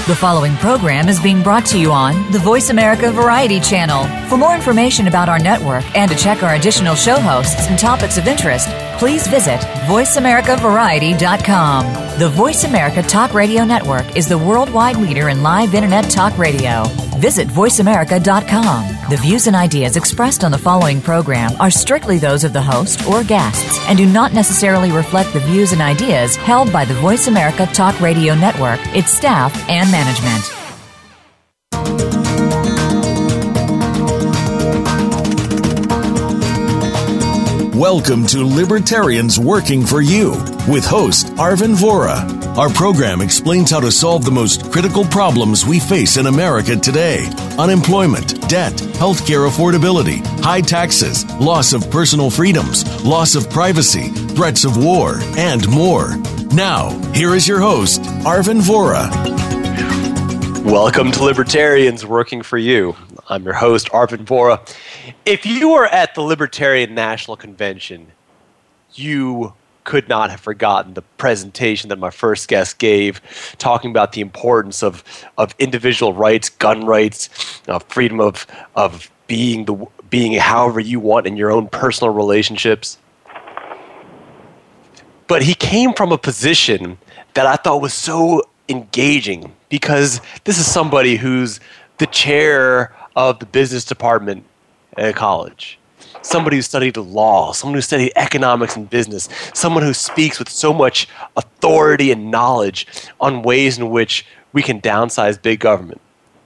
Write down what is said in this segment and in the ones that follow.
The following program is being brought to you on the Voice America Variety Channel. For more information about our network and to check our additional show hosts and topics of interest, please visit voiceamericavariety.com. The Voice America Talk Radio Network is the worldwide leader in live Internet talk radio. Visit voiceamerica.com. The views and ideas expressed on the following program are strictly those of the host or guests and do not necessarily reflect the views and ideas held by the Voice America Talk Radio Network, its staff, and management. Welcome to Libertarians Working for You with host Arvin Vohra. Our program explains how to solve the most critical problems we face in America today: unemployment, debt, healthcare affordability, high taxes, loss of personal freedoms, loss of privacy, threats of war, and more. Now, here is your host, Arvin Vohra. Welcome to Libertarians Working for You. I'm your host, Arvin Vohra. If you were at the Libertarian National Convention, you could not have forgotten the presentation that my first guest gave, talking about the importance of individual rights, gun rights, freedom of being however you want in your own personal relationships. But he came from a position that I thought was so engaging, because this is somebody who's the chair of the business department at a college, somebody who studied law, someone who studied economics and business, someone who speaks with so much authority and knowledge on ways in which we can downsize big government.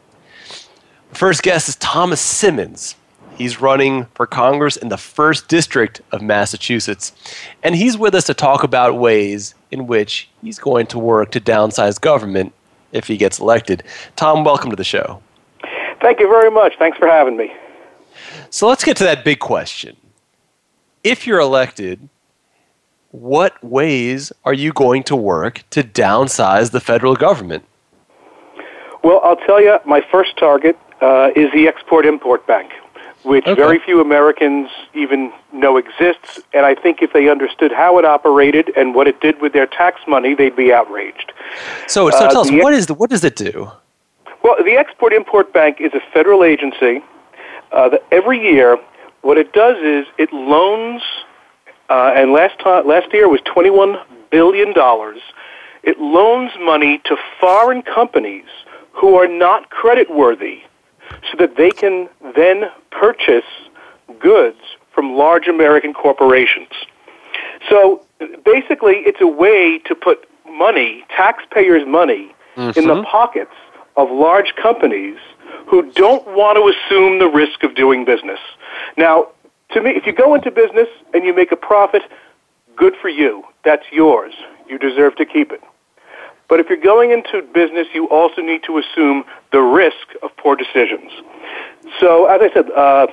The first guest is Thomas Simmons. He's running for Congress in the 1st District of Massachusetts, and he's with us to talk about ways in which he's going to work to downsize government if he gets elected. Tom, welcome to the show. Thank you very much. Thanks for having me. So let's get to that big question. If you're elected, what ways are you going to work to downsize the federal government? Well, I'll tell you, my first target is the Export-Import Bank, which very few Americans even know exists. And I think if they understood how it operated and what it did with their tax money, they'd be outraged. So tell us, what does it do? Well, the Export-Import Bank is a federal agency that every year, what it does is it loans, and last year was $21 billion. It loans money to foreign companies who are not creditworthy, so that they can then purchase goods from large American corporations. So basically, it's a way to put money, taxpayers' money, in the pockets of large companies who don't want to assume the risk of doing business. Now, to me, if you go into business and you make a profit, good for you. That's yours. You deserve to keep it. But if you're going into business, you also need to assume the risk of poor decisions. So, as I said,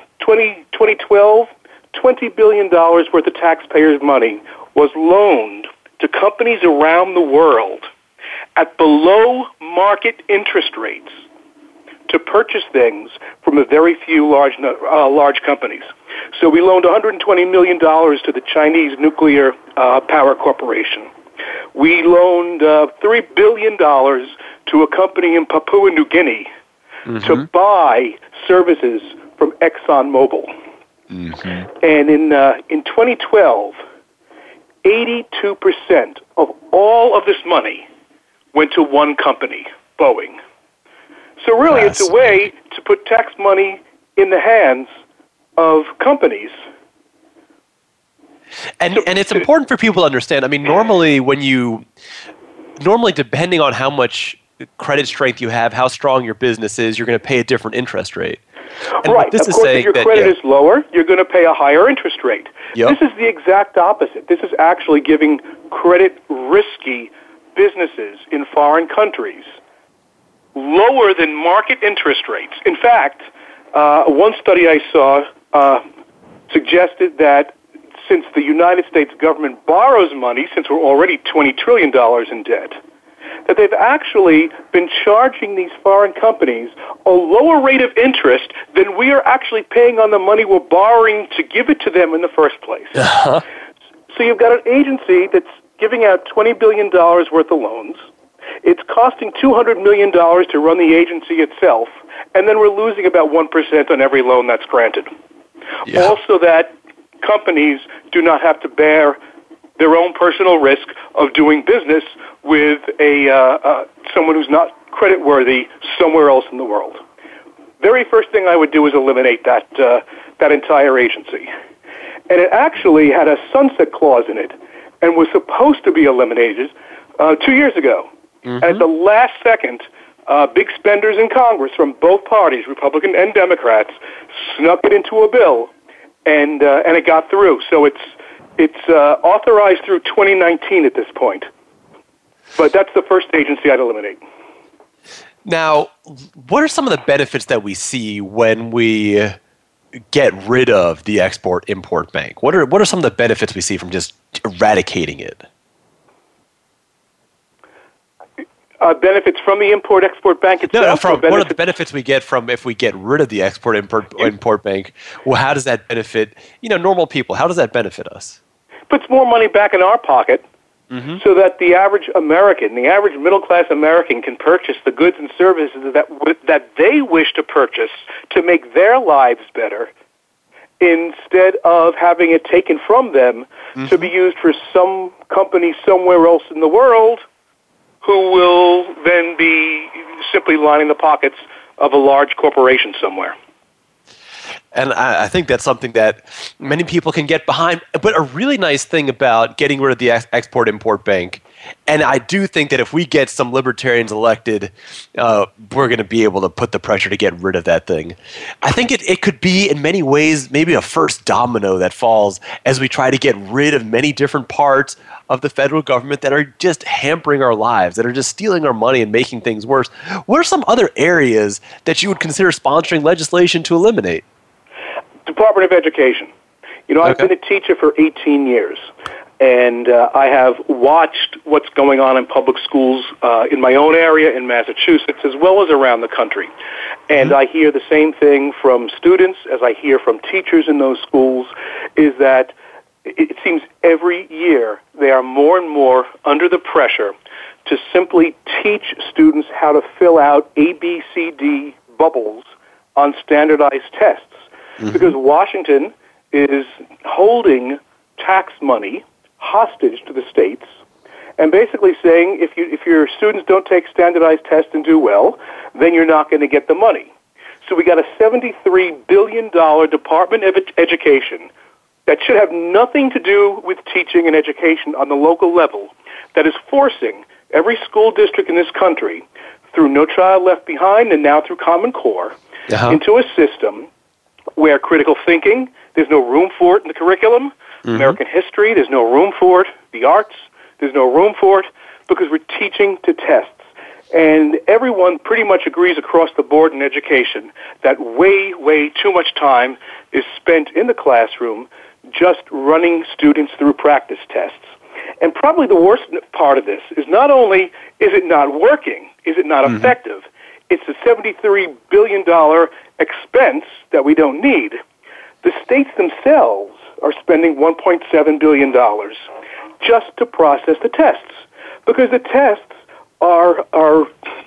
2012, $20 billion worth of taxpayers' money was loaned to companies around the world at below market interest rates to purchase things from a very few large companies. So we loaned $120 million to the Chinese Nuclear Power Corporation. We loaned $3 billion to a company in Papua New Guinea to buy services from ExxonMobil. And in 2012, 82% of all of this money went to one company, Boeing. So really, it's a way to put tax money in the hands of companies. And it's important for people to understand. I mean, normally depending on how much credit strength you have, how strong your business is, you're going to pay a different interest rate. And right. Of course, if your credit is lower, you're going to pay a higher interest rate. Yep. This is the exact opposite. This is actually giving credit-risky businesses in foreign countries lower than market interest rates. In fact, one study I saw suggested that since the United States government borrows money, since we're already $20 trillion in debt, that they've actually been charging these foreign companies a lower rate of interest than we are actually paying on the money we're borrowing to give it to them in the first place. So you've got an agency that's giving out $20 billion worth of loans. It's costing $200 million to run the agency itself, and then we're losing about 1% on every loan that's granted. Yeah. Also that companies do not have to bear their own personal risk of doing business with someone who's not creditworthy somewhere else in the world. Very first thing I would do is eliminate that entire agency. And it actually had a sunset clause in it and was supposed to be eliminated 2 years ago. Mm-hmm. And at the last second, big spenders in Congress from both parties, Republican and Democrats, snuck it into a bill, and it got through. So it's authorized through 2019 at this point. But that's the first agency I'd eliminate. Now, what are some of the benefits that we see when we get rid of the Export-Import Bank? What are some of the benefits we see from just eradicating it? Benefits from the Import-Export Bank itself? No, what are the benefits we get from if we get rid of the Export-Import Bank? Well, how does that benefit, normal people? How does that benefit us? Puts more money back in our pocket. Mm-hmm. So that the average American, the average middle-class American can purchase the goods and services that they wish to purchase to make their lives better instead of having it taken from them to be used for some company somewhere else in the world who will then be simply lining the pockets of a large corporation somewhere. And I think that's something that many people can get behind. But a really nice thing about getting rid of the Export-Import Bank, and I do think that if we get some libertarians elected, we're going to be able to put the pressure to get rid of that thing. I think it could be, in many ways, maybe a first domino that falls as we try to get rid of many different parts of the federal government that are just hampering our lives, that are just stealing our money and making things worse. What are some other areas that you would consider sponsoring legislation to eliminate? Department of Education. I've been a teacher for 18 years, and I have watched what's going on in public schools in my own area in Massachusetts as well as around the country. And I hear the same thing from students as I hear from teachers in those schools, is that it seems every year they are more and more under the pressure to simply teach students how to fill out ABCD bubbles on standardized tests. Because Washington is holding tax money hostage to the states and basically saying if your students don't take standardized tests and do well, then you're not going to get the money. So we got a $73 billion Department of Education that should have nothing to do with teaching and education on the local level that is forcing every school district in this country through No Child Left Behind and now through Common Core into a system where critical thinking, there's no room for it in the curriculum. American history, there's no room for it. The arts, there's no room for it because we're teaching to tests. And everyone pretty much agrees across the board in education that way, way too much time is spent in the classroom just running students through practice tests. And probably the worst part of this is not only is it not working, is it not effective, it's a $73 billion expense that we don't need. The states themselves are spending $1.7 billion just to process the tests because the tests are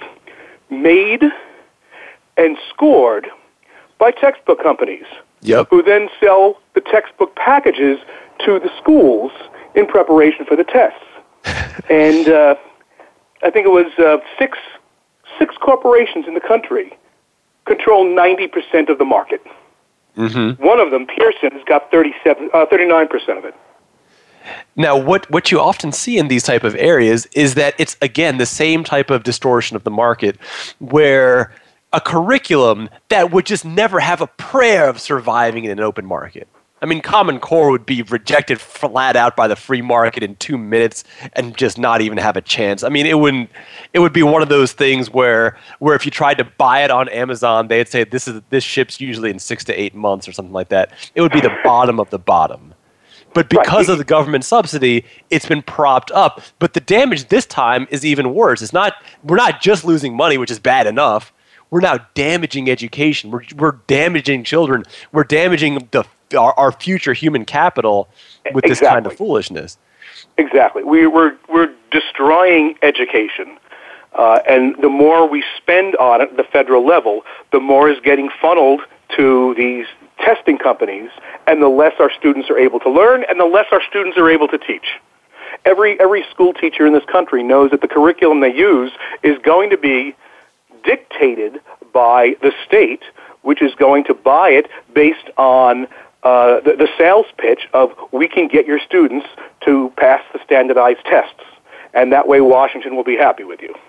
made and scored by textbook companies who then sell the textbook packages to the schools in preparation for the tests. And I think it was six corporations in the country control 90% of the market. One of them, Pearson, has got 39% of it. Now, what you often see in these type of areas is that it's, again, the same type of distortion of the market where a curriculum that would just never have a prayer of surviving in an open market. I mean, Common Core would be rejected flat out by the free market in 2 minutes and just not even have a chance. I mean, it would be one of those things where if you tried to buy it on Amazon, they'd say this ships usually in 6 to 8 months or something like that. It would be the bottom of the bottom. But because of the government subsidy, it's been propped up. But the damage this time is even worse. We're not just losing money, which is bad enough. We're now damaging education. We're damaging children. We're damaging our future human capital with this kind of foolishness. Exactly. We're destroying education And the more we spend on it at the federal level, the more is getting funneled to these testing companies, and the less our students are able to learn, and the less our students are able to teach. Every school teacher in this country knows that the curriculum they use is going to be dictated by the state, which is going to buy it based on the sales pitch of we can get your students to pass the standardized tests, and that way Washington will be happy with you.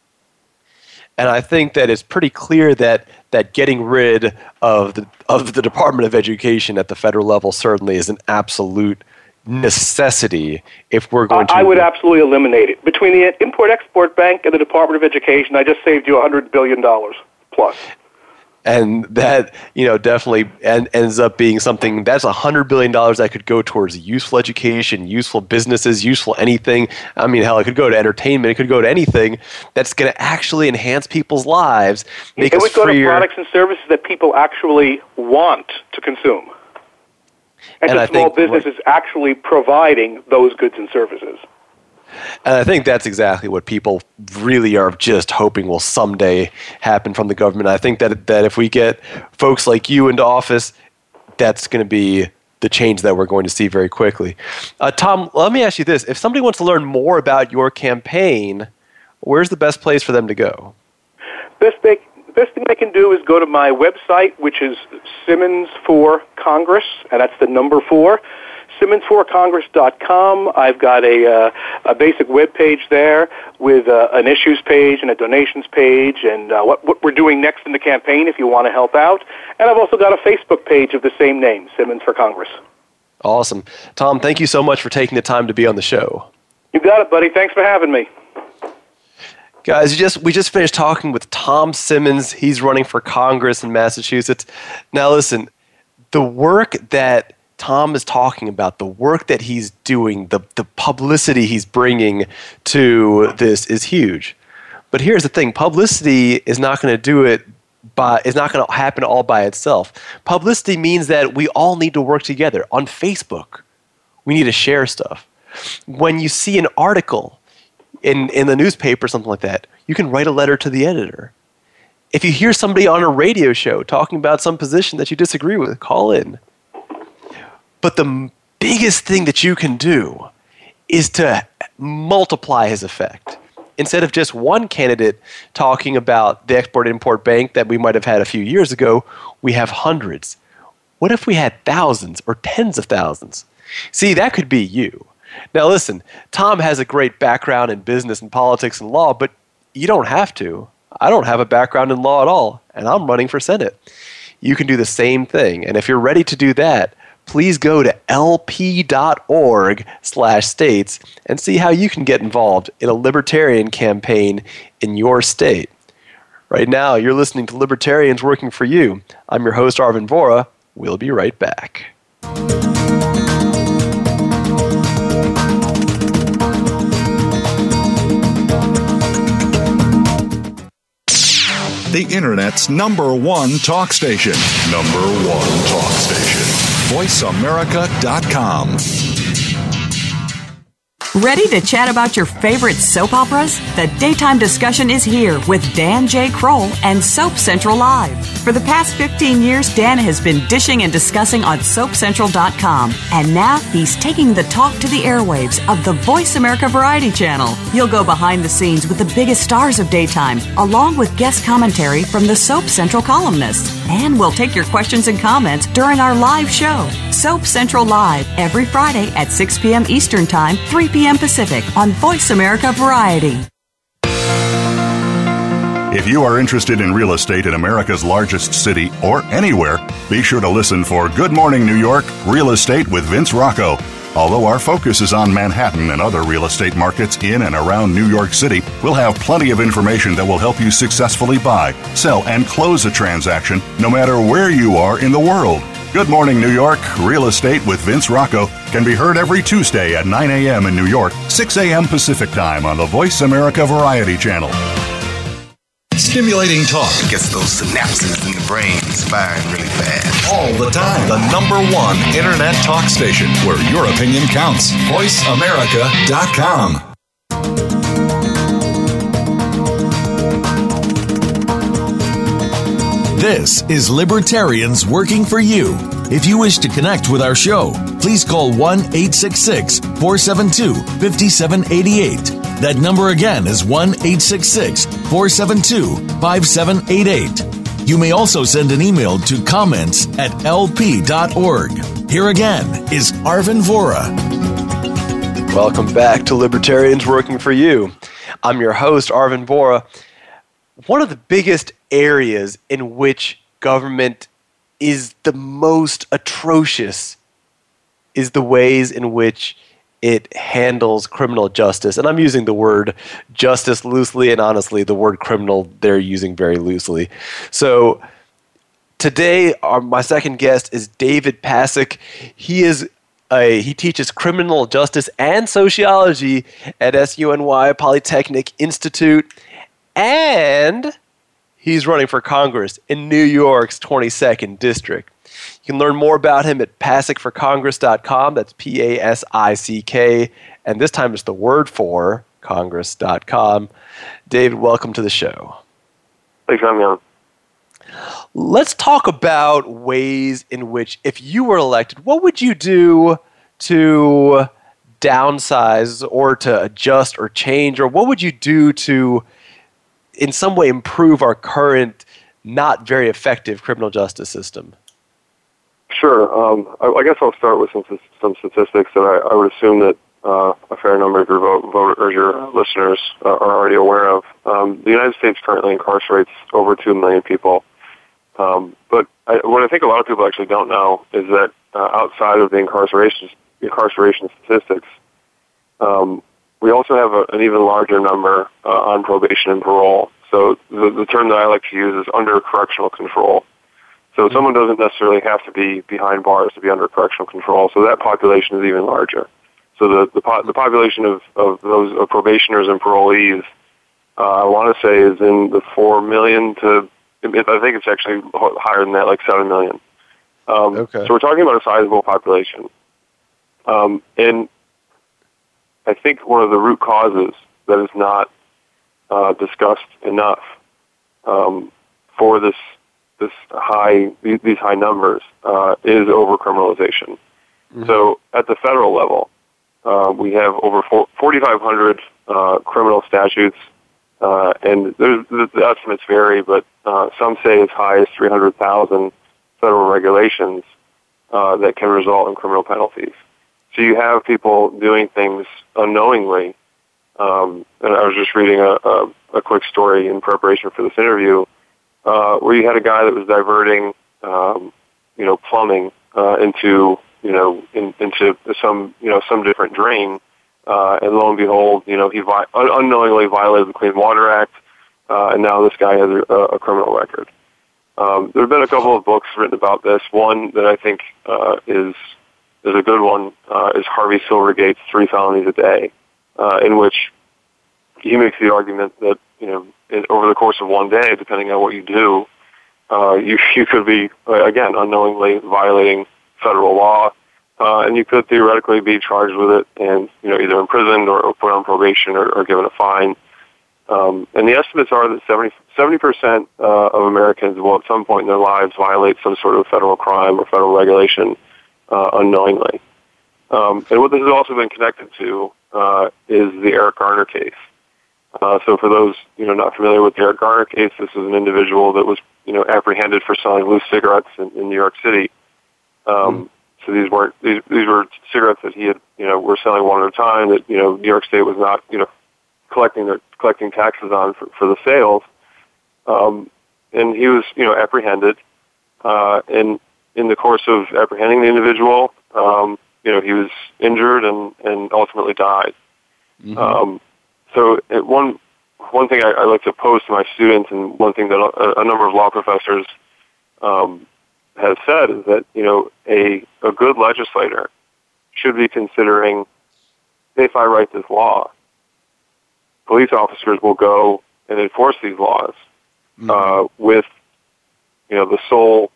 And I think that it's pretty clear that getting rid of the Department of Education at the federal level certainly is an absolute necessity if we're going to... I would absolutely eliminate it. Between the Import-Export Bank and the Department of Education, I just saved you $100 billion plus. And that, definitely ends up being something that's $100 billion that could go towards useful education, useful businesses, useful anything. I mean, hell, it could go to entertainment. It could go to anything that's going to actually enhance people's lives, make us freer. It would go to products and services that people actually want to consume. And to small businesses actually providing those goods and services. And I think that's exactly what people really are just hoping will someday happen from the government. I think that if we get folks like you into office, that's going to be the change that we're going to see very quickly. Tom, let me ask you this. If somebody wants to learn more about your campaign, where's the best place for them to go? Best thing they can do is go to my website, which is Simmons for Congress, and that's the number 4. SimmonsForCongress.com. I've got a basic web page there with an issues page and a donations page and what we're doing next in the campaign if you want to help out. And I've also got a Facebook page of the same name, Simmons for Congress. Awesome. Tom, thank you so much for taking the time to be on the show. You got it, buddy. Thanks for having me. Guys, we just finished talking with Tom Simmons. He's running for Congress in Massachusetts. Now listen, the work that Tom is talking about, the work that he's doing, the publicity he's bringing to this is huge. But here's the thing, publicity is not going to do it is not going to happen all by itself. Publicity means that we all need to work together. On Facebook, we need to share stuff. When you see an article in the newspaper or something like that, you can write a letter to the editor. If you hear somebody on a radio show talking about some position that you disagree with, call in. But the biggest thing that you can do is to multiply his effect. Instead of just one candidate talking about the Export-Import Bank that we might have had a few years ago, we have hundreds. What if we had thousands or tens of thousands? See, that could be you. Now listen, Tom has a great background in business and politics and law, but you don't have to. I don't have a background in law at all, and I'm running for Senate. You can do the same thing, and if you're ready to do that, please go to lp.org/states and see how you can get involved in a libertarian campaign in your state. Right now, you're listening to Libertarians Working for You. I'm your host, Arvin Vohra. We'll be right back. The Internet's #1 talk station. #1 talk station. VoiceAmerica.com. Ready to chat about your favorite soap operas? The daytime discussion is here with Dan J. Kroll and Soap Central Live. For the past 15 years, Dan has been dishing and discussing on SoapCentral.com. And now he's taking the talk to the airwaves of the Voice America Variety Channel. You'll go behind the scenes with the biggest stars of daytime, along with guest commentary from the Soap Central columnists. And we'll take your questions and comments during our live show, Soap Central Live, every Friday at 6 p.m. Eastern Time, 3 p.m. Pacific on Voice America Variety. If you are interested in real estate in America's largest city or anywhere, be sure to listen for Good Morning New York, Real Estate with Vince Rocco. Although our focus is on Manhattan and other real estate markets in and around New York City, we'll have plenty of information that will help you successfully buy, sell, and close a transaction no matter where you are in the world. Good Morning New York, Real Estate with Vince Rocco can be heard every Tuesday at 9 a.m. in New York, 6 a.m. Pacific Time on the Voice America Variety Channel. Stimulating talk. It gets those synapses in the brain firing really fast. All the time. The #1 Internet talk station where your opinion counts. VoiceAmerica.com. This is Libertarians Working for You. If you wish to connect with our show, please call 1-866-472-5788. That number again is 1-866-472-5788. You may also send an email to comments@lp.org. Here again is Arvin Vohra. Welcome back to Libertarians Working for You. I'm your host, Arvin Vohra. One of the biggest areas in which government is the most atrocious is the ways in which it handles criminal justice. And I'm using the word justice loosely, and honestly, the word criminal they're using very loosely. So today, my second guest is David Pasek. He teaches criminal justice and sociology at SUNY Polytechnic Institute, and he's running for Congress in New York's 22nd District. You can learn more about him at PasekForCongress.com. That's PASICK, and this time it's the word for Congress.com. David, welcome to the show. Thanks for having me on. Let's talk about ways in which, if you were elected, what would you do to downsize or to adjust or change, or what would you do to, in some way, improve our current, not very effective criminal justice system? Sure. I guess I'll start with some statistics that I would assume that a fair number of your listeners are already aware of. The United States currently incarcerates over 2 million people. But what I think a lot of people actually don't know is that outside of the incarceration statistics, we also have an even larger number on probation and parole. So the term that I like to use is under correctional control. So someone doesn't necessarily have to be behind bars to be under correctional control. So that population is even larger. So the population of those probationers and parolees, I want to say, is in the 4 million to, I think it's actually higher than that, like 7 million. Okay. So we're talking about a sizable population. And I think one of the root causes that is not discussed enough for these high numbers is overcriminalization. Mm-hmm. So at the federal level, we have over 4,500 criminal statutes, and the estimates vary, but some say as high as 300,000 federal regulations that can result in criminal penalties. So you have people doing things unknowingly. And I was just reading a quick story in preparation for this interview, where you had a guy that was diverting, plumbing into some different drain, and lo and behold, he unknowingly violated the Clean Water Act, and now this guy has a criminal record. There have been a couple of books written about this. One that I think is a good one is Harvey Silvergate's 3 Felonies a Day, in which he makes the argument that over the course of one day, depending on what you do, you could be again unknowingly violating federal law, and you could theoretically be charged with it and either imprisoned or put on probation or given a fine. And the estimates are that 70% of Americans will at some point in their lives violate some sort of federal crime or federal regulation unknowingly. And what this has also been connected to is the Eric Garner case. So for those not familiar with the Eric Garner case, this is an individual that was apprehended for selling loose cigarettes in New York City. So these were cigarettes that he had were selling one at a time that New York State was not collecting taxes on for the sales. And he was apprehended, and in the course of apprehending the individual, he was injured and ultimately died. Mm-hmm. So one thing I like to pose to my students, and one thing that a number of law professors has said, is that a good legislator should be considering, if I write this law, police officers will go and enforce these laws with the sole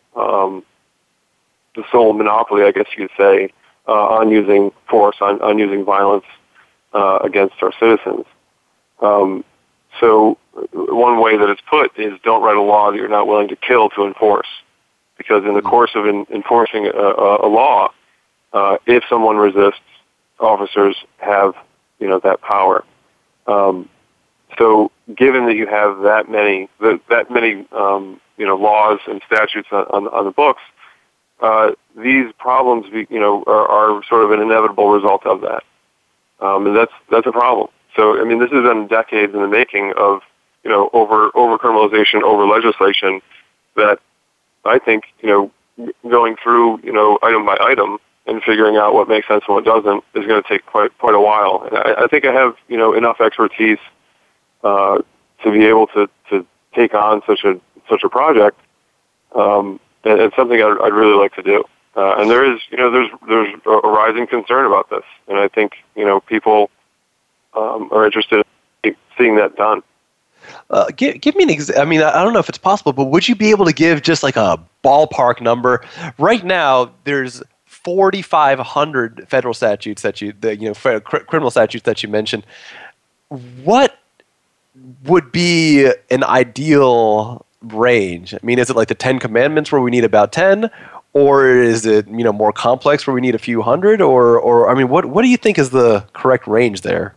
monopoly, I guess you could say, on using force, on using violence against our citizens. So one way that it's put is don't write a law that you're not willing to kill to enforce. Because in the course of enforcing a law, if someone resists, officers have, that power. So given that you have that many laws and statutes on the books, these problems, are sort of an inevitable result of that. And that's a problem. So, I mean, this has been decades in the making of, over criminalization, over legislation that I think, going through, item by item and figuring out what makes sense and what doesn't is going to take quite a while. And I think I have, enough expertise to be able to take on such a project, and it's something I'd really like to do. And there is, there's a rising concern about this, and I think, people are interested in seeing that done. Give me an I mean, I don't know if it's possible, but would you be able to give just like a ballpark number? Right now, there's 4,500 federal statutes criminal statutes that you mentioned. What would be an ideal range? I mean, is it like the 10 Commandments where we need about 10? Or is it, more complex where we need a few hundred? Or I mean, what do you think is the correct range there?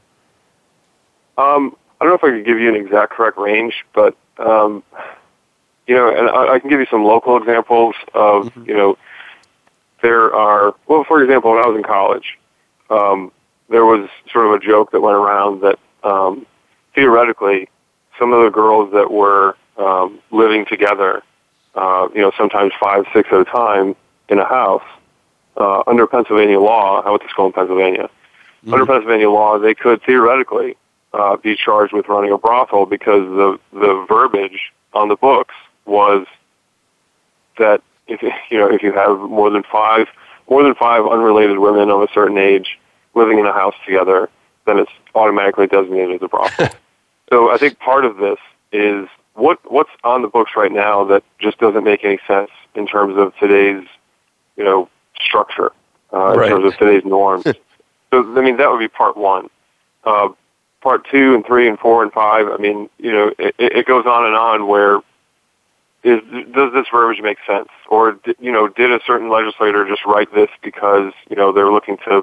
I don't know if I could give you an exact correct range, but, and I can give you some local examples of, there are, well, for example, when I was in college, there was sort of a joke that went around that theoretically some of the girls that were living together, sometimes 5, 6 at a time in a house, under Pennsylvania law, I went to school in Pennsylvania, under Pennsylvania law, they could theoretically be charged with running a brothel because the verbiage on the books was that if you have more than five unrelated women of a certain age living in a house together, then it's automatically designated as a brothel. So I think part of this is what's on the books right now that just doesn't make any sense in terms of today's structure, in terms of today's norms. So I mean that would be part one. Part 2 and 3 and 4 and 5, I mean, it goes on and on where does this verbiage make sense? Or, did a certain legislator just write this because, they're looking to,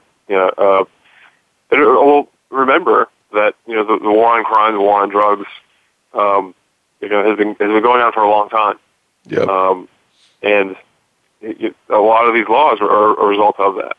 remember that, the war on crime, the war on drugs, has been going on for a long time. Yep. And a lot of these laws are a result of that.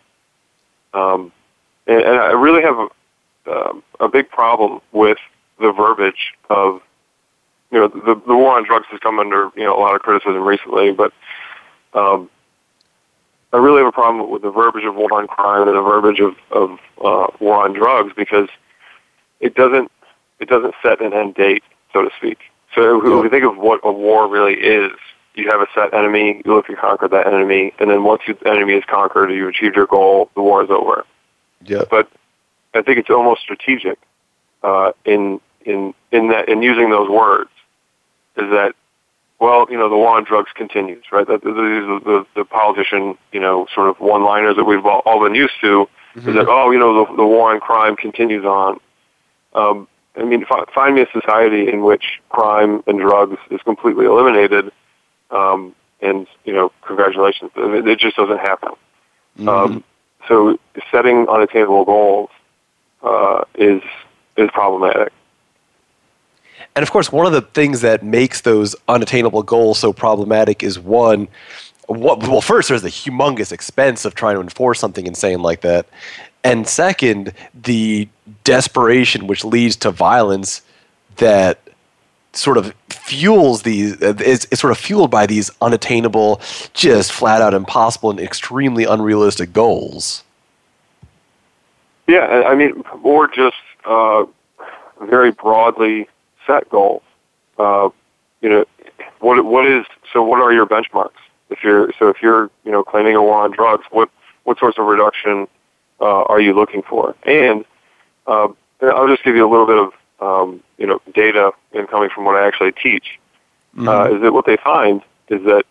And I really have a big problem with the verbiage of, the war on drugs has come under, a lot of criticism recently, but I really have a problem with the verbiage of war on crime and the verbiage of war on drugs because it doesn't set an end date, so to speak. So if we think of what a war really is, you have a set enemy, you look to conquer that enemy, and then once the enemy is conquered, you achieved your goal, the war is over. Yeah. But I think it's almost strategic in using those words. Is that the war on drugs continues, right? The politician, sort of one-liners that we've all been used to. Is that the war on crime continues on. I mean, find me a society in which crime and drugs is completely eliminated, and congratulations, it just doesn't happen. So setting unattainable goals is problematic. And of course, one of the things that makes those unattainable goals so problematic is first, there's the humongous expense of trying to enforce something insane like that. And second, the desperation which leads to violence that sort of fuels these, is sort of fueled by these unattainable, just flat out impossible and extremely unrealistic goals. Yeah, I mean, or just very broadly set goals. What are your benchmarks? If you're claiming a war on drugs, what sorts of reduction are you looking for? And I'll just give you a little bit of data and coming from what I actually teach. Is that what they find is that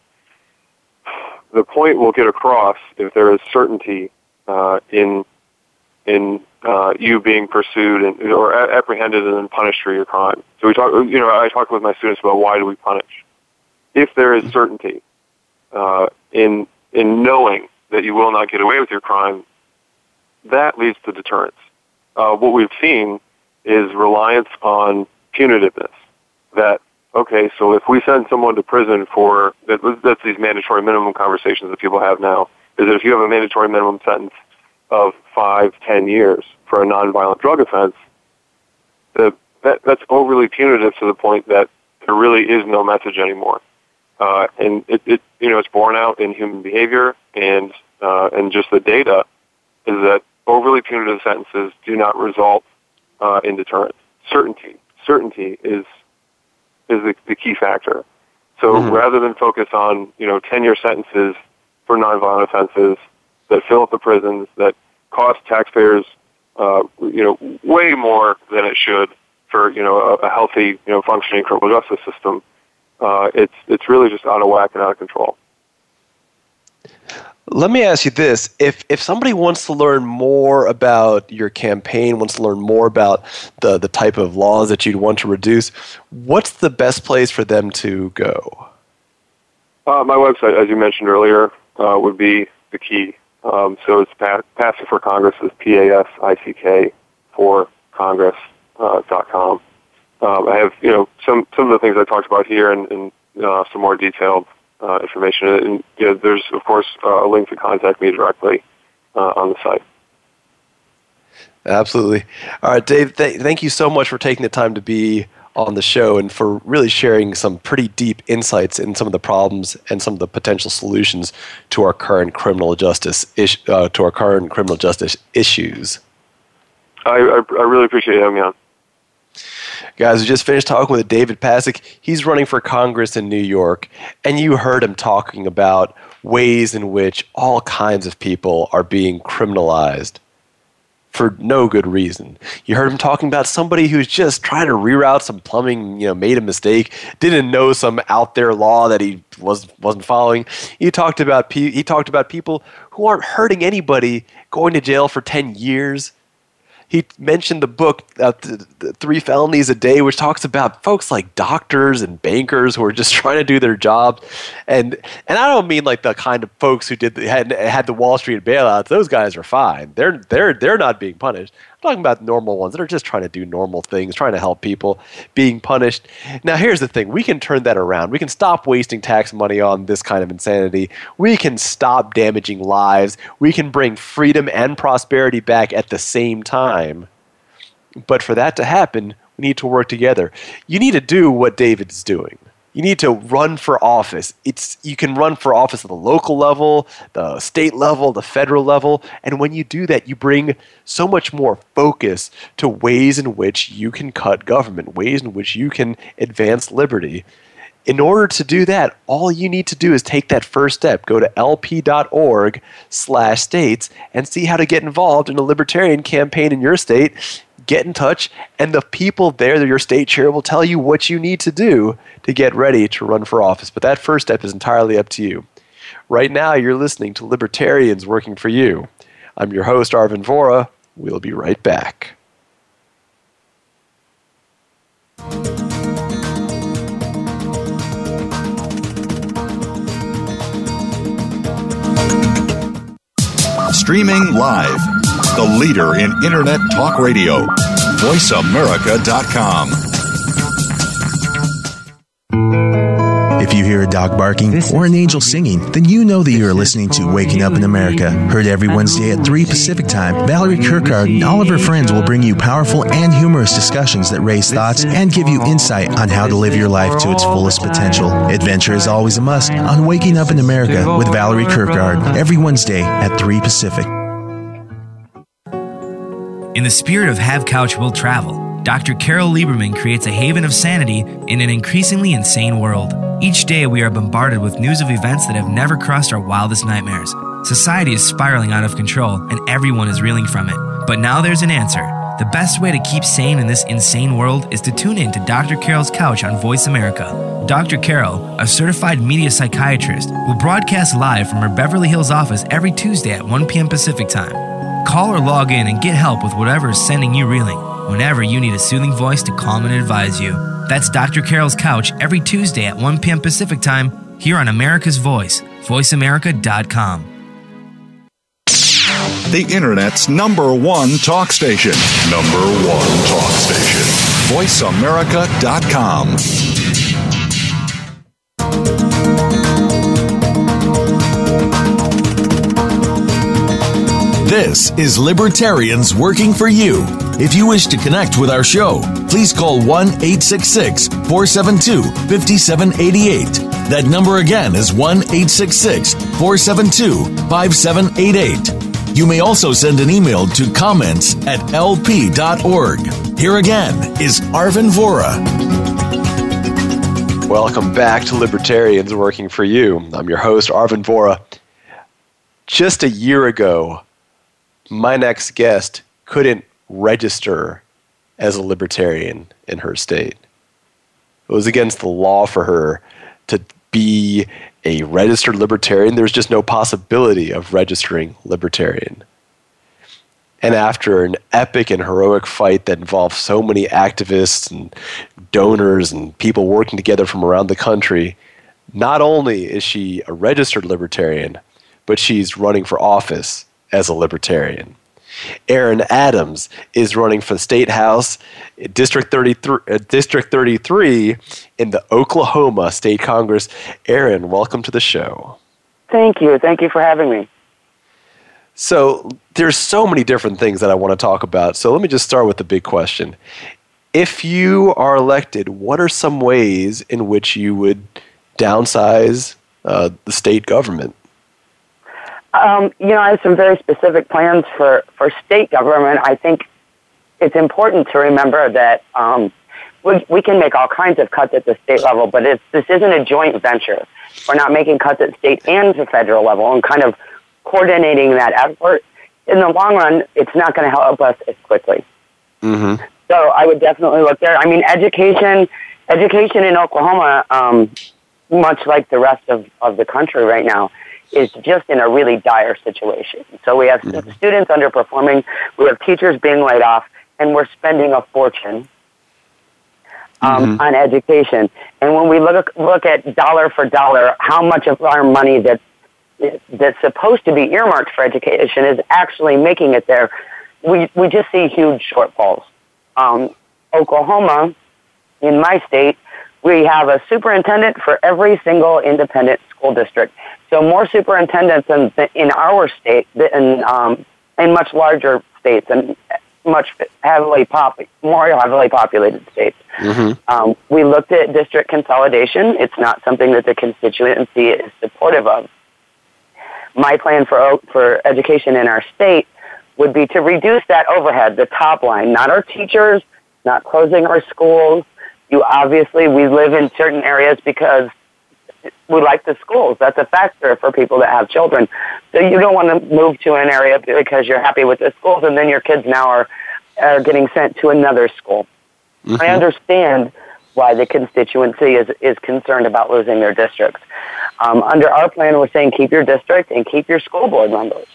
the point will get across if there is certainty in you being pursued or apprehended and then punished for your crime. So I talk with my students about why do we punish. If there is certainty in knowing that you will not get away with your crime, that leads to deterrence. What we've seen is reliance on punitiveness. That, okay, so if we send someone to prison for, that's these mandatory minimum conversations that people have now, is that if you have a mandatory minimum sentence of 5-10 years for a nonviolent drug offense, that's overly punitive to the point that there really is no message anymore. And it's borne out in human behavior and just the data is that overly punitive sentences do not result in deterrence. Certainty is the key factor. So rather than focus on 10-year sentences for nonviolent offenses that fill up the prisons, that cost taxpayers way more than it should for a healthy functioning criminal justice system, it's really just out of whack and out of control. Let me ask you this. If somebody wants to learn more about your campaign, wants to learn more about the type of laws that you'd want to reduce, what's the best place for them to go? My website, as you mentioned earlier, would be the key. So it's Passick for Congress is PASICK for Congress.com. I have some of the things I talked about here and some more detailed information. And there's of course a link to contact me directly on the site. Absolutely. All right, Dave. Thank you so much for taking the time to be on the show and for really sharing some pretty deep insights in some of the problems and some of the potential solutions to our current criminal justice issues. I really appreciate you having me on. Guys, we just finished talking with David Passick. He's running for Congress in New York, and you heard him talking about ways in which all kinds of people are being criminalized for no good reason. You heard him talking about somebody who's just trying to reroute some plumbing, made a mistake, didn't know some out there law that he wasn't following. He talked about people who aren't hurting anybody going to jail for 10 years. He mentioned the book, 3 Felonies a Day, which talks about folks like doctors and bankers who are just trying to do their jobs. And I don't mean like the kind of folks who had the Wall Street bailouts. Those guys are fine. They're not being punished. I'm talking about normal ones that are just trying to do normal things, trying to help people, being punished. Now, here's the thing. We can turn that around. We can stop wasting tax money on this kind of insanity. We can stop damaging lives. We can bring freedom and prosperity back at the same time. But for that to happen, we need to work together. You need to do what David's doing. You need to run for office. You can run for office at the local level, the state level, the federal level, and when you do that, you bring so much more focus to ways in which you can cut government, ways in which you can advance liberty. In order to do that, all you need to do is take that first step. Go to lp.org/states and see how to get involved in a libertarian campaign in your state. Get in touch, and the people there, your state chair, will tell you what you need to do to get ready to run for office. But that first step is entirely up to you. Right now, you're listening to Libertarians Working for You. I'm your host, Arvin Vohra. We'll be right back. Streaming live. The leader in Internet talk radio. VoiceAmerica.com. If you hear a dog barking or an angel singing, then you know that you are listening to Waking Up in America. Heard every Wednesday at 3 Pacific Time, Valerie Kirkard and all of her friends will bring you powerful and humorous discussions that raise thoughts and give you insight on how to live your life to its fullest potential. Adventure is always a must on Waking Up in America with Valerie Kirkard every Wednesday at 3 Pacific. In the spirit of Have Couch Will Travel, Dr. Carol Lieberman creates a haven of sanity in an increasingly insane world. Each day we are bombarded with news of events that have never crossed our wildest nightmares. Society is spiraling out of control and everyone is reeling from it. But now there's an answer. The best way to keep sane in this insane world is to tune in to Dr. Carol's Couch on Voice America. Dr. Carol, a certified media psychiatrist, will broadcast live from her Beverly Hills office every Tuesday at 1 p.m. Pacific Time. Call or log in and get help with whatever is sending you reeling whenever you need a soothing voice to calm and advise you. That's Dr. Carol's Couch every Tuesday at 1 p.m. Pacific Time here on America's Voice, voiceamerica.com. The Internet's #1 talk station. #1 talk station. voiceamerica.com. This is Libertarians Working for You. If you wish to connect with our show, please call 1-866-472-5788. That number again is 1-866-472-5788. You may also send an email to comments@lp.org. Here again is Arvin Vora. Welcome back to Libertarians Working for You. I'm your host, Arvin Vora. Just a year ago, my next guest couldn't register as a libertarian in her state. It was against the law for her to be a registered libertarian. There was just no possibility of registering libertarian. And after an epic and heroic fight that involved so many activists and donors and people working together from around the country, not only is she a registered libertarian, but she's running for office as a libertarian. Erin Adams is running for the State House, District 33 in the Oklahoma State Congress. Erin, welcome to the show. Thank you. Thank you for having me. So there's so many different things that I want to talk about. So let me just start with the big question. If you are elected, what are some ways in which you would downsize the state government? I have some very specific plans for state government. I think it's important to remember that we can make all kinds of cuts at the state level, but this isn't a joint venture. We're not making cuts at state and the federal level and kind of coordinating that effort. In the long run, it's not going to help us as quickly. Mm-hmm. So I would definitely look there. I mean, education in Oklahoma, much like the rest of the country right now, is just in a really dire situation. So we have students underperforming, we have teachers being laid off, and we're spending a fortune on education. And when we look at dollar for dollar, how much of our money that's supposed to be earmarked for education is actually making it there, we just see huge shortfalls. Oklahoma, in my state, we have a superintendent for every single independent school district. So more superintendents in our state than in much larger states and more heavily populated states. We looked at district consolidation. It's not something that the constituency is supportive of. My plan for education in our state would be to reduce that overhead, the top line, not our teachers, not closing our schools. We live in certain areas because we like the schools. That's a factor for people that have children. So you don't want to move to an area because you're happy with the schools and then your kids now are getting sent to another school. I understand why the constituency is concerned about losing their districts. Under our plan, we're saying keep your district and keep your school board members.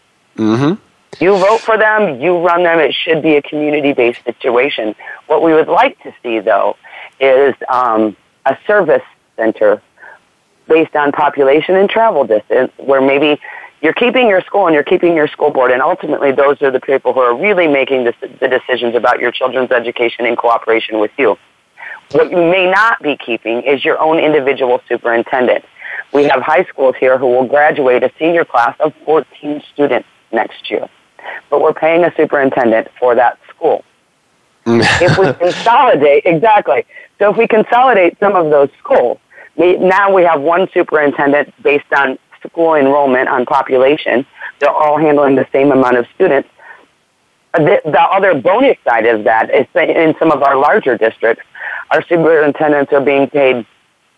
You vote for them, you run them. It should be a community-based situation. What we would like to see, though, is a service center based on population and travel distance, where maybe you're keeping your school and you're keeping your school board, and ultimately those are the people who are really making the decisions about your children's education in cooperation with you. What you may not be keeping is your own individual superintendent. We have high schools here who will graduate a senior class of 14 students next year, but we're paying a superintendent for that school. If we consolidate, so if we consolidate some of those schools, now we have one superintendent based on school enrollment on population. They're all handling the same amount of students. The other bonus side of that is that in some of our larger districts, our superintendents are being paid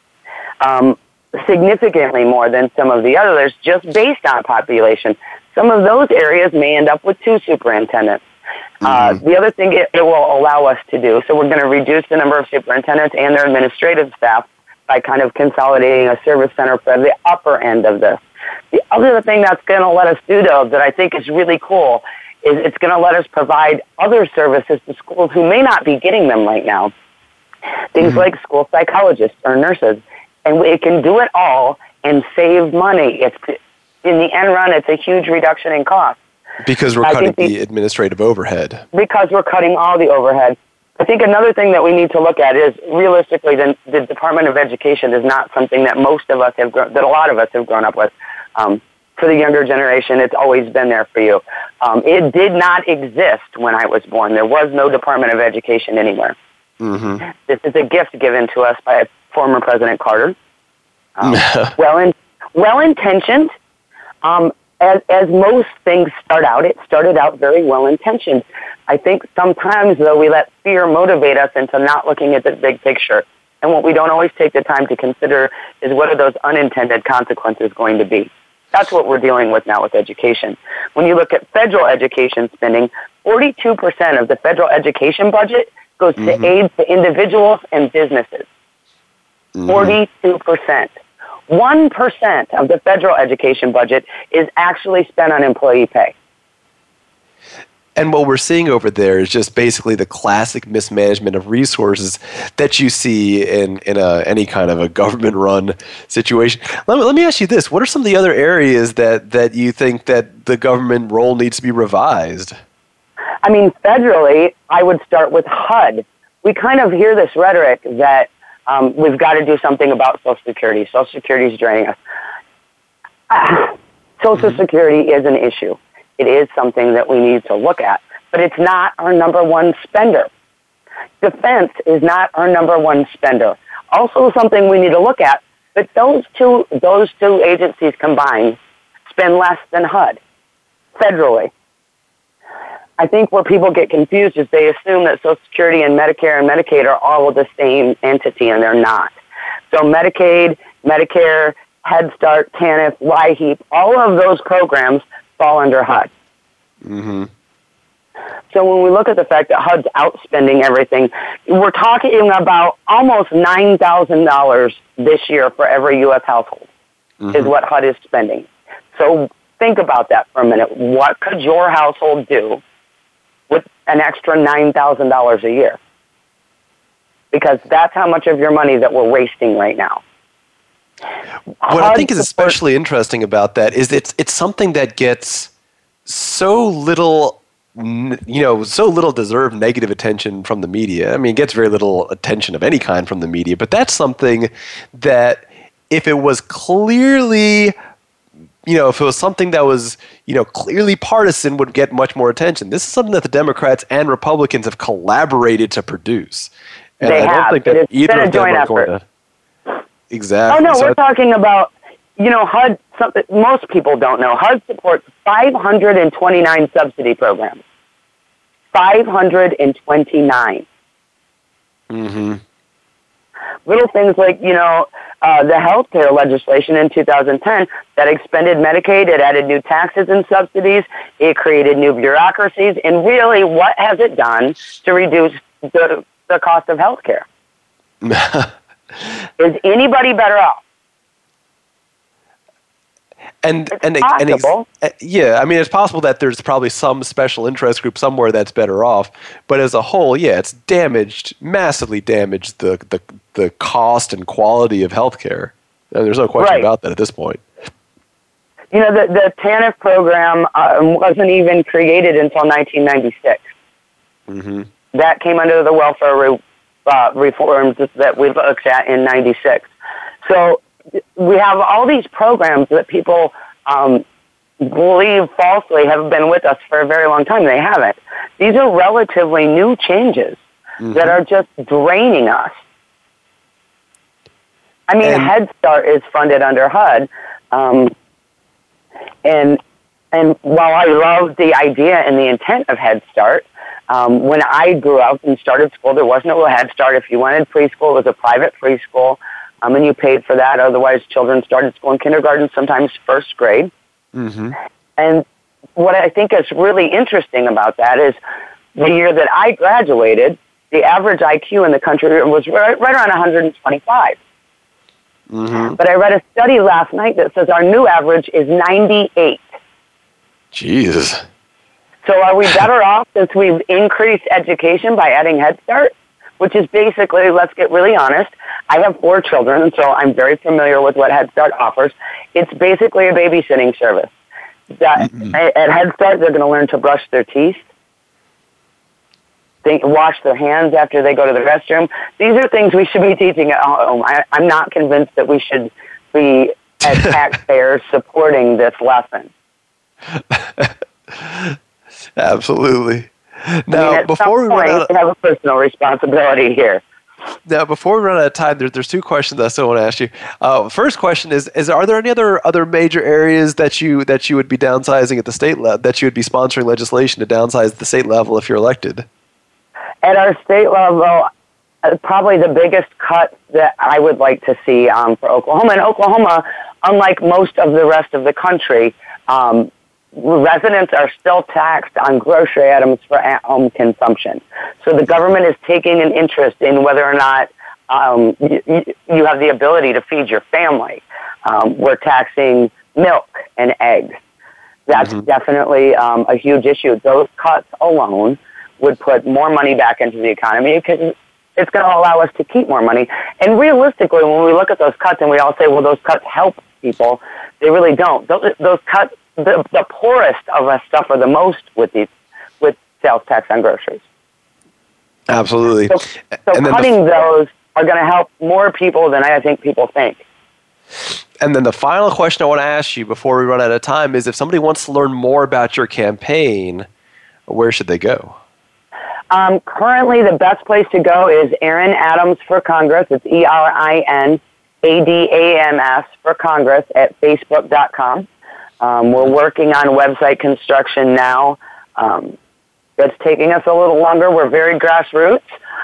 significantly more than some of the others just based on population. Some of those areas may end up with two superintendents. The other thing it will allow us to do, so we're going to reduce the number of superintendents and their administrative staff by kind of consolidating a service center for the upper end of this. The other thing that's going to let us do, though, that I think is really cool, is it's going to let us provide other services to schools who may not be getting them right now. Things like school psychologists or nurses. And it can do it all and save money. It's, in the end run, it's a huge reduction in cost. Because we're cutting the administrative overhead. Because we're cutting all the overhead. I think another thing that we need to look at is, realistically, the Department of Education is not something that most of us have that a lot of us have grown up with. For the younger generation, it's always been there for you. It did not exist when I was born. There was no Department of Education anywhere. Mm-hmm. This is a gift given to us by former President Carter. Well-intentioned. As most things start out, it started out very well-intentioned. I think sometimes, though, we let fear motivate us into not looking at the big picture. And what we don't always take the time to consider is, what are those unintended consequences going to be? That's what we're dealing with now with education. When you look at federal education spending, 42% of the federal education budget goes to aid to individuals and businesses. 42%. 1% of the federal education budget is actually spent on employee pay. And what we're seeing over there is just basically the classic mismanagement of resources that you see in any kind of a government-run situation. Let me ask you this. What are some of the other areas that you think that the government role needs to be revised? I mean, federally, I would start with HUD. We kind of hear this rhetoric that we've got to do something about Social Security. Social Security is draining us. Social Security is an issue. It is something that we need to look at, but it's not our number one spender. Defense is not our number one spender. Also something we need to look at, but those two agencies combined spend less than HUD federally. I think where people get confused is they assume that Social Security and Medicare and Medicaid are all the same entity, and they're not. So Medicaid, Medicare, Head Start, TANF, LIHEAP, all of those programs fall under HUD. Mm-hmm. So when we look at the fact that HUD's outspending everything, we're talking about almost $9,000 this year for every U.S. household is what HUD is spending. So think about that for a minute. What could your household do with an extra $9,000 a year? Because that's how much of your money that we're wasting right now. What I think is especially interesting about that is it's something that gets so little, so little deserved negative attention from the media. I mean, it gets very little attention of any kind from the media, but that's something that if it was clearly, if it was something that was, clearly partisan, would get much more attention. This is something that the Democrats and Republicans have collaborated to produce. And I don't think that either of them are going to. Exactly. Oh, no, we're talking about, HUD, something most people don't know. HUD supports 529 subsidy programs. 529. Mm-hmm. Little things like, the health care legislation in 2010 that expanded Medicaid, it added new taxes and subsidies, it created new bureaucracies, and really, what has it done to reduce the cost of health care? Is anybody better off? It's possible that there's probably some special interest group somewhere that's better off, but as a whole, it's massively damaged the cost and quality of healthcare. There's no question about that at this point. The TANF program wasn't even created until 1996. Mm-hmm. That came under the welfare reforms that we looked at in 96. So we have all these programs that people believe falsely have been with us for a very long time. They haven't. These are relatively new changes that are just draining us. I mean, Head Start is funded under HUD, and while I love the idea and the intent of Head Start, when I grew up and started school, there was no Head Start. If you wanted preschool, it was a private preschool, and you paid for that. Otherwise, children started school in kindergarten, sometimes first grade. Mm-hmm. And what I think is really interesting about that is the year that I graduated, the average IQ in the country was right around 125. Mm-hmm. But I read a study last night that says our new average is 98. Jesus. So are we better off since we've increased education by adding Head Start? Which is basically, let's get really honest, I have 4 children, and so I'm very familiar with what Head Start offers. It's basically a babysitting service. At Head Start, they're going to learn to brush their teeth, wash their hands after they go to the restroom. These are things we should be teaching at home. I'm not convinced that we should be, as taxpayers, supporting this lesson. Absolutely. Now, before we have a personal responsibility here. Now, before we run out of time, there's 2 questions I still want to ask you. First question is are there any other major areas that you would be downsizing at the state level, that you would be sponsoring legislation to downsize at the state level if you're elected? At our state level, probably the biggest cut that I would like to see for Oklahoma. And Oklahoma, unlike most of the rest of the country, residents are still taxed on grocery items for at-home consumption. So the government is taking an interest in whether or not you have the ability to feed your family. We're taxing milk and eggs. That's definitely a huge issue. Those cuts alone would put more money back into the economy because it's going to allow us to keep more money. And realistically, when we look at those cuts and we all say, well, those cuts help people, they really don't. Those cuts, the poorest of us suffer the most with sales tax on groceries. Absolutely. So cutting those are going to help more people than I think people think. And then the final question I want to ask you before we run out of time is if somebody wants to learn more about your campaign, where should they go? Currently, the best place to go is Erin Adams for Congress. It's ERINADAMS for Congress at Facebook.com. We're working on website construction now. It's taking us a little longer. We're very grassroots.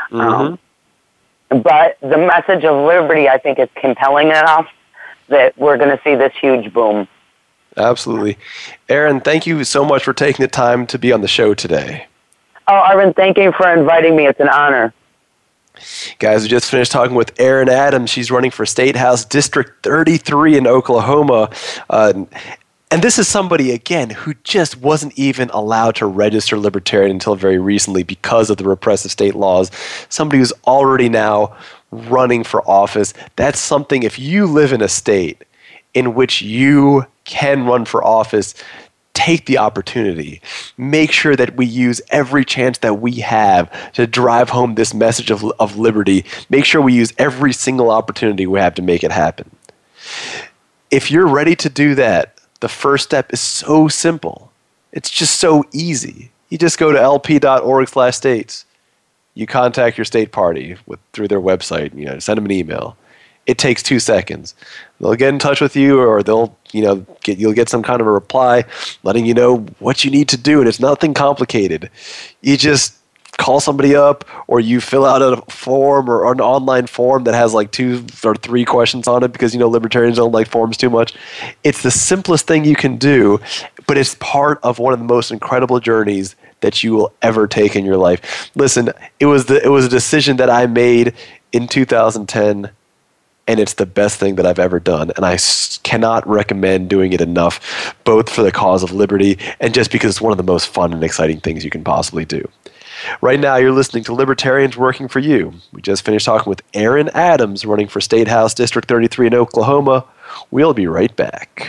But the message of liberty, I think, is compelling enough that we're going to see this huge boom. Absolutely. Erin, thank you so much for taking the time to be on the show today. Oh, Arvin, thank you for inviting me. It's an honor. Guys, we just finished talking with Erin Adams. She's running for State House District 33 in Oklahoma. And this is somebody, again, who just wasn't even allowed to register libertarian until very recently because of the repressive state laws. Somebody who's already now running for office. That's something, if you live in a state in which you can run for office, take the opportunity. Make sure that we use every chance that we have to drive home this message of liberty. Make sure we use every single opportunity we have to make it happen. If you're ready to do that, the first step is so simple. It's just so easy. You just go to lp.org/states. You contact your state party through their website. Send them an email. It takes 2 seconds. They'll get in touch with you, or you'll get some kind of a reply letting you know what you need to do, and it's nothing complicated. You just call somebody up, or you fill out a form or an online form that has like 2 or 3 questions on it because libertarians don't like forms too much. It's the simplest thing you can do, but it's part of one of the most incredible journeys that you will ever take in your life. Listen, it was a decision that I made in 2010. And it's the best thing that I've ever done. And I cannot recommend doing it enough, both for the cause of liberty and just because it's one of the most fun and exciting things you can possibly do. Right now, you're listening to Libertarians Working for You. We just finished talking with Erin Adams, running for State House District 33 in Oklahoma. We'll be right back.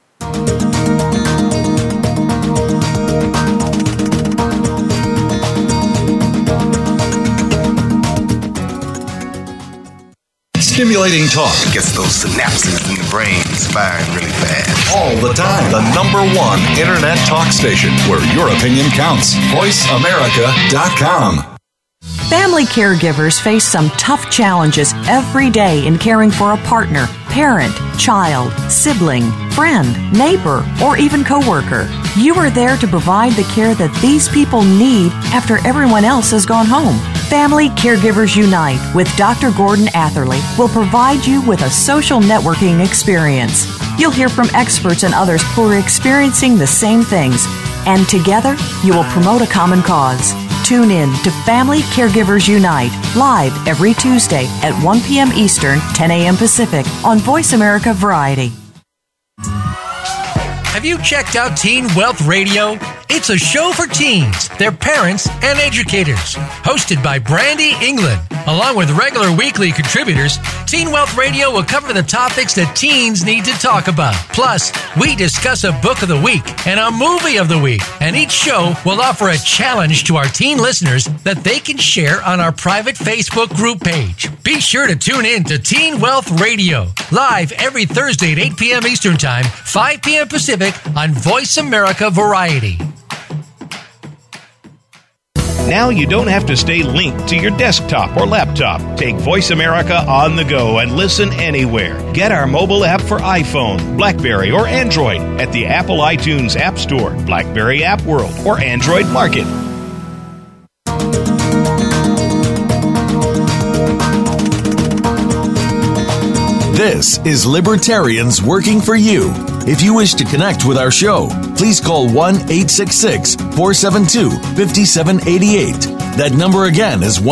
Stimulating talk. It gets those synapses in the brain firing really fast. All the time. The #1 internet talk station where your opinion counts. VoiceAmerica.com. Family caregivers face some tough challenges every day in caring for a partner, parent, child, sibling, friend, neighbor, or even coworker. You are there to provide the care that these people need after everyone else has gone home. Family Caregivers Unite with Dr. Gordon Atherley will provide you with a social networking experience. You'll hear from experts and others who are experiencing the same things, and together you will promote a common cause. Tune in to Family Caregivers Unite, live every Tuesday at 1 p.m. Eastern, 10 a.m. Pacific on Voice America Variety. Have you checked out Teen Wealth Radio? It's a show for teens, their parents, and educators. Hosted by Brandy England. Along with regular weekly contributors, Teen Wealth Radio will cover the topics that teens need to talk about. Plus, we discuss a book of the week and a movie of the week. And each show will offer a challenge to our teen listeners that they can share on our private Facebook group page. Be sure to tune in to Teen Wealth Radio, live every Thursday at 8 p.m. Eastern Time, 5 p.m. Pacific on Voice America Variety. Now you don't have to stay linked to your desktop or laptop. Take Voice America on the go and listen anywhere. Get our mobile app for iPhone, BlackBerry, or Android at the Apple iTunes App Store, BlackBerry App World, or Android Market. This is Libertarians Working for You. If you wish to connect with our show, please call 1-866-472-5788. That number again is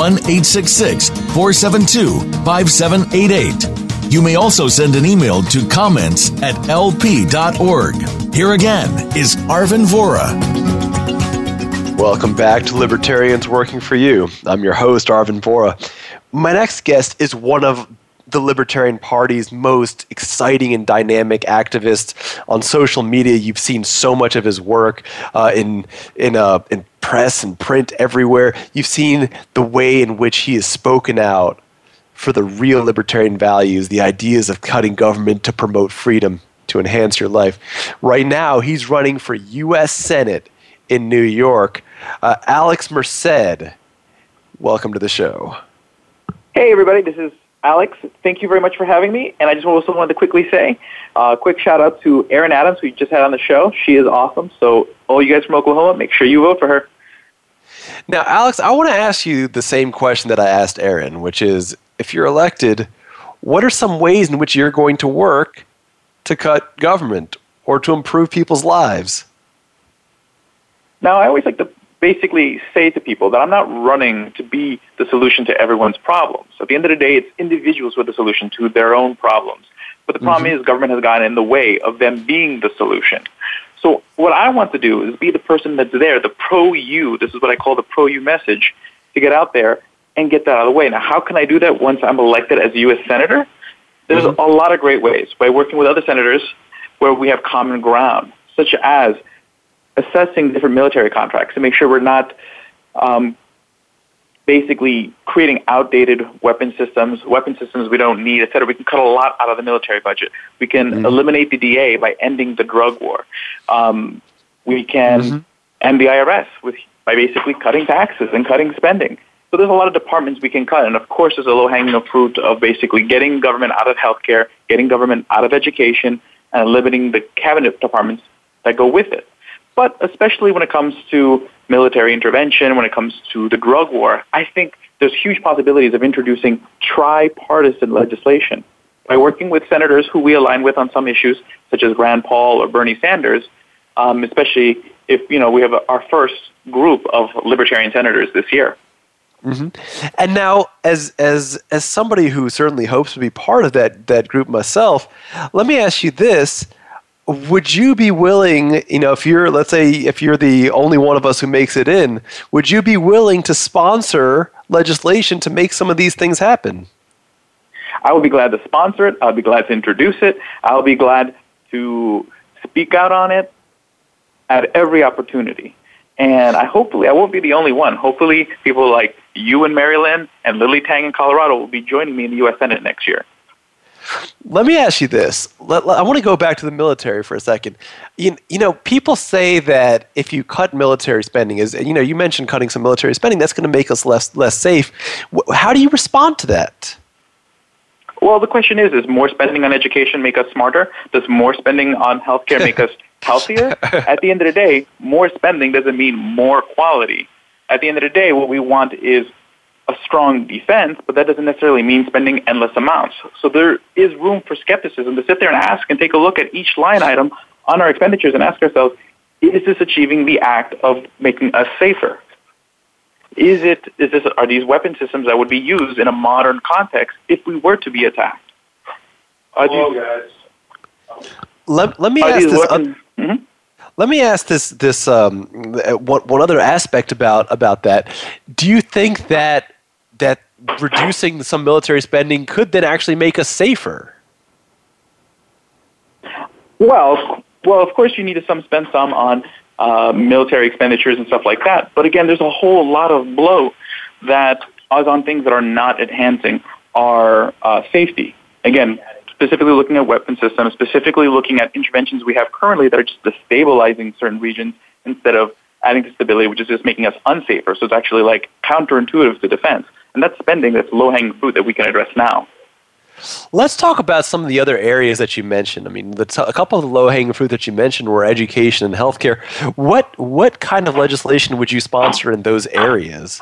1-866-472-5788. You may also send an email to comments@lp.org. Here again is Arvin Vora. Welcome back to Libertarians Working for You. I'm your host, Arvin Vora. My next guest is one of the Libertarian Party's most exciting and dynamic activists on social media. You've seen so much of his work in press and print everywhere. You've seen the way in which he has spoken out for the real libertarian values, the ideas of cutting government to promote freedom, to enhance your life. Right now, he's running for U.S. Senate in New York. Alex Merced, welcome to the show. Hey, everybody. This is Alex. Thank you very much for having me. And I just also wanted to quickly say a quick shout out to Erin Adams, who you just had on the show. She is awesome. So all you guys from Oklahoma, make sure you vote for her. Now, Alex, I want to ask you the same question that I asked Erin, which is, if you're elected, what are some ways in which you're going to work to cut government or to improve people's lives? Now, I always like to basically say to people that I'm not running to be the solution to everyone's problems. At the end of the day, it's individuals with the solution to their own problems. But the problem is government has gotten in the way of them being the solution. So what I want to do is be the person that's there, the pro-you. This is what I call the pro-you message, to get out there and get that out of the way. Now, how can I do that once I'm elected as a U.S. Senator? There's a lot of great ways. By working with other senators where we have common ground, such as assessing different military contracts to make sure we're not basically creating outdated weapon systems we don't need, et cetera. We can cut a lot out of the military budget. We can eliminate the DA by ending the drug war. We can end the IRS by basically cutting taxes and cutting spending. So there's a lot of departments we can cut. And, of course, there's a low-hanging fruit of basically getting government out of healthcare, getting government out of education, and limiting the cabinet departments that go with it. But especially when it comes to military intervention, when it comes to the drug war, I think there's huge possibilities of introducing tripartisan legislation. By working with senators who we align with on some issues, such as Rand Paul or Bernie Sanders, especially if we have our first group of libertarian senators this year. And now, as somebody who certainly hopes to be part of that group myself, let me ask you this. Would you be willing, if you're the only one of us who makes it in, would you be willing to sponsor legislation to make some of these things happen? I would be glad to sponsor it. I'll be glad to introduce it. I'll be glad to speak out on it at every opportunity. And hopefully I won't be the only one. Hopefully people like you in Maryland and Lily Tang in Colorado will be joining me in the U.S. Senate next year. Let me ask you this. I want to go back to the military for a second. People say that if you cut military spending, you mentioned cutting some military spending, that's going to make us less safe. How do you respond to that? Well, the question is more spending on education make us smarter? Does more spending on healthcare make us healthier? At the end of the day, more spending doesn't mean more quality. At the end of the day, what we want is a strong defense, but that doesn't necessarily mean spending endless amounts. So there is room for skepticism to sit there and ask and take a look at each line item on our expenditures and ask ourselves, is this achieving the act of making us safer? Are these weapon systems that would be used in a modern context if we were to be attacked? Let me ask this. Let me ask this one other aspect about that. Do you think that reducing some military spending could then actually make us safer? Well, of course you need to spend some on military expenditures and stuff like that. But again, there's a whole lot of blow that is on things that are not enhancing our safety. Again, specifically looking at weapon systems, specifically looking at interventions we have currently that are just destabilizing certain regions instead of adding to stability, which is just making us unsafer. So it's actually like counterintuitive to defense. And that's spending that's low-hanging fruit that we can address now. Let's talk about some of the other areas that you mentioned. I mean, a couple of the low-hanging fruit that you mentioned were education and healthcare. What kind of legislation would you sponsor in those areas?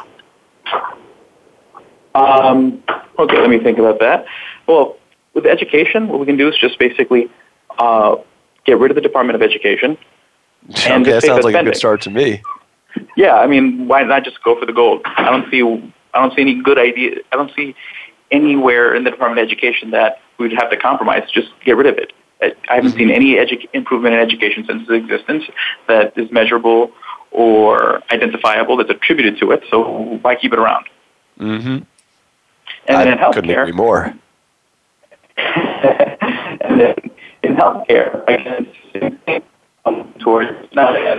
Okay, let me think about that. Well, with education, what we can do is just basically get rid of the Department of Education. And that sounds like a good start to me. Yeah, I mean, why not just go for the gold? I don't see any good idea. I don't see anywhere in the Department of Education that we would have to compromise. Just get rid of it. I haven't seen any improvement in education since its existence that is measurable or identifiable that's attributed to it. So why keep it around? Mm-hmm. And then in healthcare, couldn't agree more. And then in healthcare, again, towards not as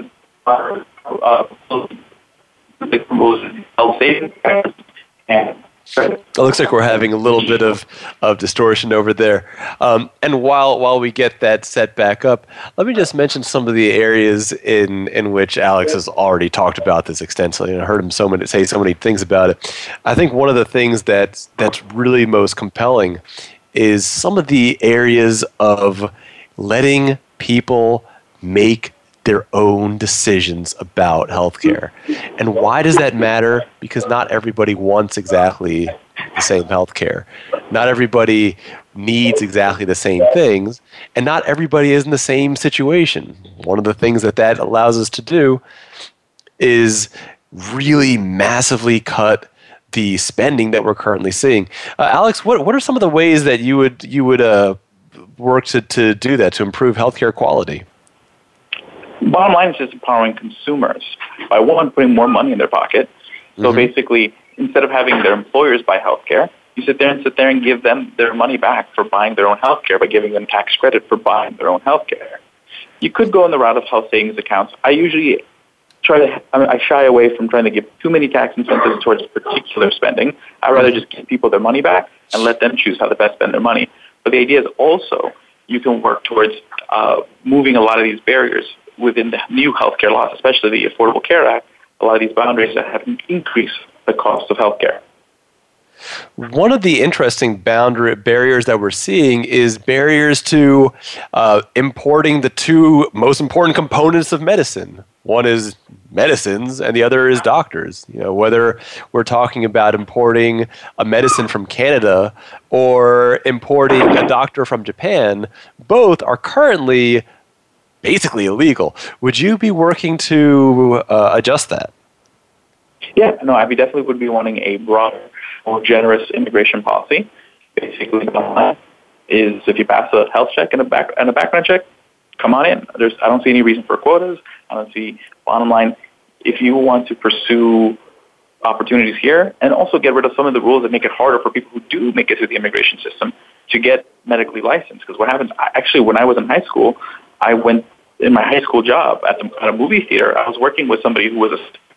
health savings and. It looks like we're having a little bit of distortion over there. And while we get that set back up, let me just mention some of the areas in which Alex has already talked about this extensively, and I heard him say so many things about it. I think one of the things that's really most compelling is some of the areas of letting people make their own decisions about healthcare. And why does that matter? Because not everybody wants exactly the same healthcare. Not everybody needs exactly the same things, and not everybody is in the same situation. One of the things that allows us to do is really massively cut the spending that we're currently seeing. Alex, what are some of the ways that you would work to do that, to improve healthcare quality? Bottom line is just empowering consumers by, one, putting more money in their pocket. So basically, instead of having their employers buy healthcare, you sit there and give them their money back for buying their own healthcare by giving them tax credit for buying their own healthcare. You could go in the route of health savings accounts. I usually I shy away from trying to give too many tax incentives towards particular spending. I'd rather just give people their money back and let them choose how to best spend their money. But the idea is also you can work towards moving a lot of these barriers within the new healthcare laws, especially the Affordable Care Act, a lot of these boundaries that have increased the cost of healthcare. One of the interesting barriers that we're seeing is barriers to importing the two most important components of medicine. One is medicines, and the other is doctors. You know, whether we're talking about importing a medicine from Canada or importing a doctor from Japan, both are currently basically illegal. Would you be working to adjust that? Yeah, no, I definitely would be wanting a broader, more generous immigration policy. Basically, is if you pass a health check and a background check, come on in. I don't see any reason for quotas. I don't see, bottom line, if you want to pursue opportunities here and also get rid of some of the rules that make it harder for people who do make it through the immigration system to get medically licensed. Because what happens, actually, when I was in high school, I went in my high school job at a movie theater. I was working with somebody who was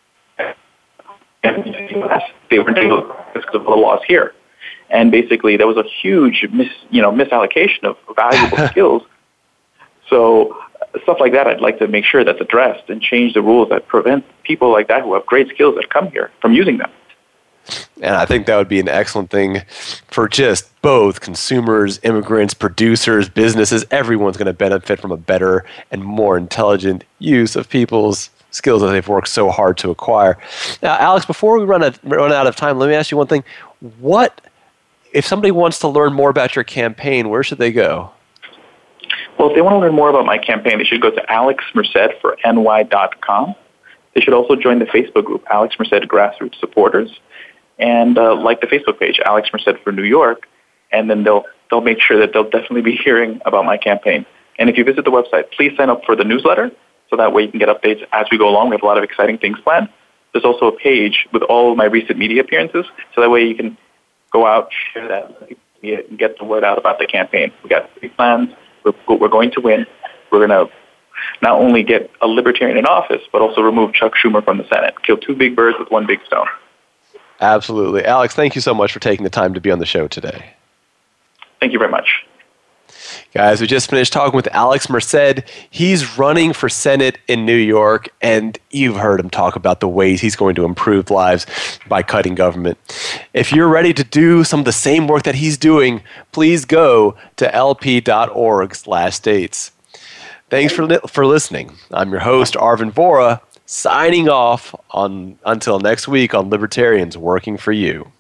they were dealing with the laws here, and basically there was a huge misallocation of valuable skills. So stuff like that, I'd like to make sure that's addressed and change the rules that prevent people like that who have great skills that come here from using them. And I think that would be an excellent thing for just both consumers, immigrants, producers, businesses. Everyone's going to benefit from a better and more intelligent use of people's skills that they've worked so hard to acquire. Now, Alex, before we run out of time, let me ask you one thing. What, if somebody wants to learn more about your campaign, where should they go? Well, if they want to learn more about my campaign, they should go to alexmercedforny.com. They should also join the Facebook group, Alex Merced Grassroots Supporters, and like the Facebook page, Alex Merced for New York, and then they'll make sure that they'll definitely be hearing about my campaign. And if you visit the website, please sign up for the newsletter so that way you can get updates as we go along. We have a lot of exciting things planned. There's also a page with all of my recent media appearances, so that way you can go out, share that, and get the word out about the campaign. We got big plans. We're going to win. We're going to not only get a libertarian in office, but also remove Chuck Schumer from the Senate. Kill two big birds with one big stone. Absolutely. Alex, thank you so much for taking the time to be on the show today. Thank you very much. Guys, we just finished talking with Alex Merced. He's running for Senate in New York, and you've heard him talk about the ways he's going to improve lives by cutting government. If you're ready to do some of the same work that he's doing, please go to lp.org/states. Thanks for listening. I'm your host, Arvin Vohra, signing off until next week on Libertarians Working for You.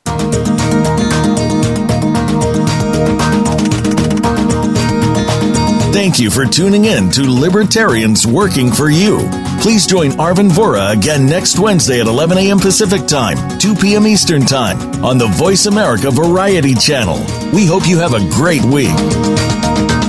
Thank you for tuning in to Libertarians Working for You. Please join Arvin Vohra again next Wednesday at 11 a.m. Pacific Time, 2 p.m. Eastern Time on the Voice America Variety Channel. We hope you have a great week.